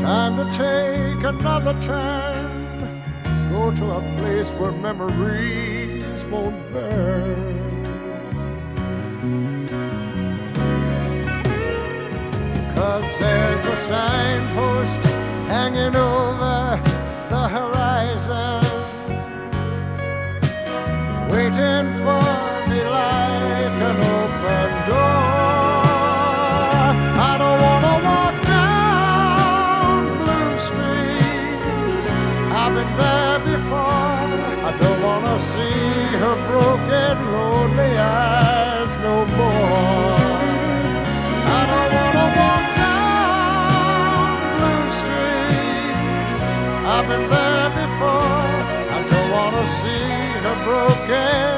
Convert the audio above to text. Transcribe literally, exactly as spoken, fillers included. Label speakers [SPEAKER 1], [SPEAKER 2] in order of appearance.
[SPEAKER 1] Time to take another turn, go to a place where memories won't burn. Cause there's a signpost hanging over the horizon, waiting for me like an open door. I don't wanna walk down Blue Street, I've been there before. I don't wanna see her broken, lonely eyes no more. I don't wanna walk down Blue Street, I've been there before. I don't wanna see her broken,